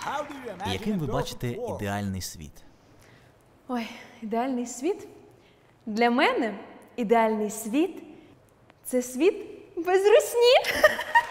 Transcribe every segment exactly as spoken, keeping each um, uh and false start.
Яким ви бачите ідеальний світ? Ой, ідеальний світ? Для мене ідеальний світ – це світ без русні.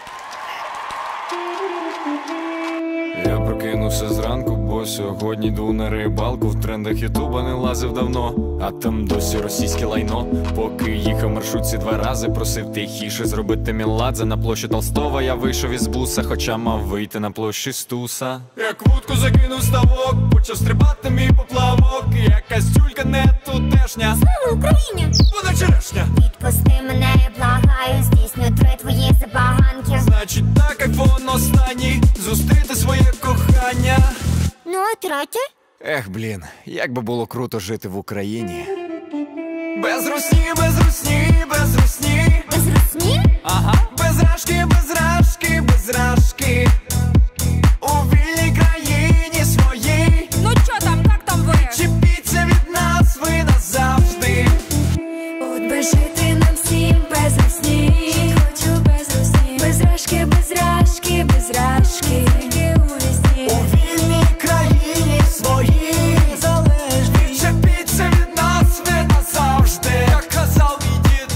Я прокинувся зранку, бо сьогодні йду на рибалку. В трендах ютуба не лазив давно, а там досі російське лайно. Поки їхав маршрутці два рази, просив тихіше зробити меладзе. На площі Толстого я вийшов із буса, хоча мав вийти на площі Стуса. Як вудку закинув ставок, почав стрибати мій поплавок. Якась тюлька не тутешня. Слава Україні! Вона черешня! Відпусти мене, я благаю, здійсню три твої забаганки. Значить так, айфон останній, зустріти своє кохання. Ну, а третє? Ех, блін, як би було круто жити в Україні. Без русні, без русні, без русні. Без русні? Ага. Без рашки, без рашки, без рашки. У вільній країні своїй. Ну чо там, як там ви? Чіпіться від нас ви назавжди. От би жити нам всім без русні. Хочу без русні. Без рашки, без рашки, без рашки. У вільній країні своїй. Залежні. Чіпіться від нас ви назавжди. Як казав мій дід.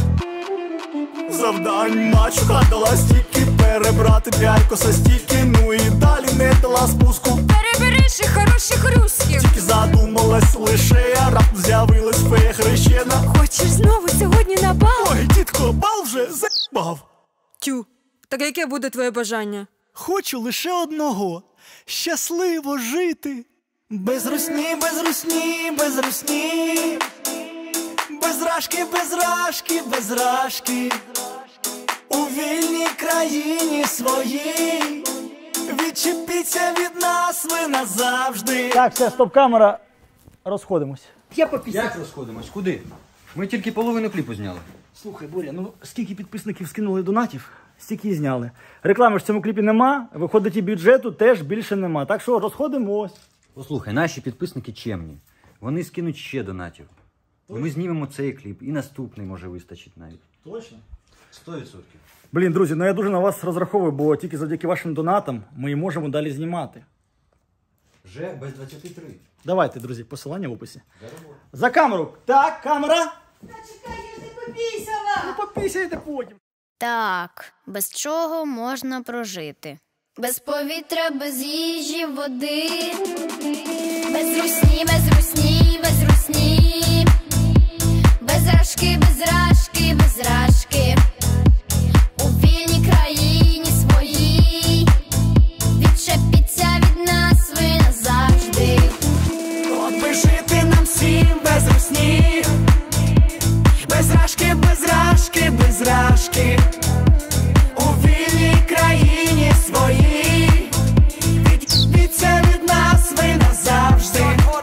Завдань мачуха дала стільки, перебрати п'ять со стільки, ну і далі не дала спуску. Перебереш і хороших русських. Тільки задумалась лише, а раптом з'явилась фея хрещена. Хочеш знову сьогодні на бал? Ой, дідко, бал вже за***бав. Тю, так яке буде твоє бажання? Хочу лише одного – щасливо жити. Без русні, без русні, без русні. Без рашки, без рашки, без рашки. У вільній країні своїй. Відчепіться від нас ви назавжди. Так, все, стоп-камера. Розходимось. Я попісяв. Як розходимось? Куди? Ми тільки половину кліпу зняли. Слухай, Боря, ну скільки підписників скинули донатів, стільки і зняли. Реклами ж в цьому кліпі нема, виходить і бюджету теж більше нема. Так що розходимось. Послухай, наші підписники чемні. Вони скинуть ще донатів. І ми знімемо цей кліп, і наступний може вистачить навіть. Точно? Сто відсотків. Блін, друзі, ну я дуже на вас розраховую, бо тільки завдяки вашим донатам ми і можемо далі знімати. Вже без двадцяти три. Давайте, друзі, посилання в описі. За камеру. Так, камера. Та чекай, я ж не попісяла! Ну попісяйте потім. Так, без чого можна прожити? Без повітря, без їжі, води. Без русні, без русні, без русні. Без рашки, без рашки, без рашки. У вільній країні своїй. Відчепіться від нас ви назавжди. От би жити нам всім без русні. Без рашки, без рашки, без рашки. У вільній країні своїй. Відчепіться від нас ви назавжди.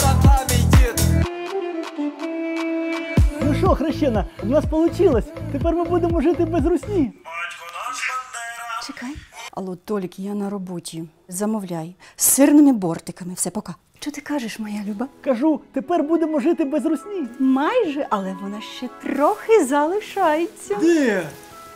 Ну що, хрещена, в нас вийшло. Тепер ми будемо жити без русні. Чекай. Алло, Толік, я на роботі. Замовляй. З сирними бортиками. Все, пока. Що ти кажеш, моя Люба? Кажу, тепер будемо жити без русні. Майже, але вона ще трохи залишається. Де?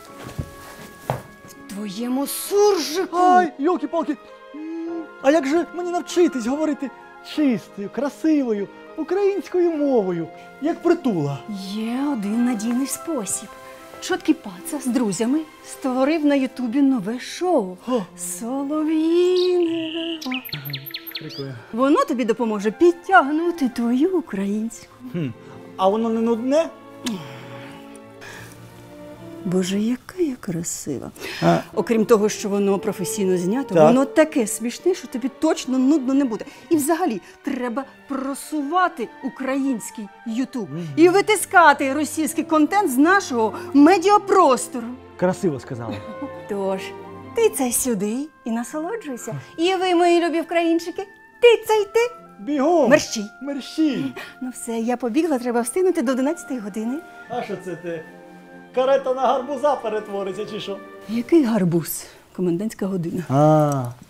В твоєму суржику. Ай, йолки-палки. А як же мені навчитись говорити чистою, красивою, українською мовою, як Притула? Є один надійний спосіб. Чоткий паца з друзями створив на Ютубі нове шоу «Солов'їне». Прикольно. Воно тобі допоможе підтягнути твою українську. Хм. А воно не нудне? Боже, яка я красива. А. Окрім того, що воно професійно знято, Так. воно таке смішне, що тобі точно нудно не буде. І взагалі, треба просувати український Ютуб і витискати російський контент з нашого медіапростору. Красиво сказала. Тож, тицяй сюди і насолоджуйся. І ви, мої любі українчики, тицяйте. Бігом! Мерщій. Мерщій! Ну все, я побігла, треба встигнути до одинадцятої години. А що це ти? Карета на гарбуза перетвориться чи що? Який гарбуз? Комендантська година. А,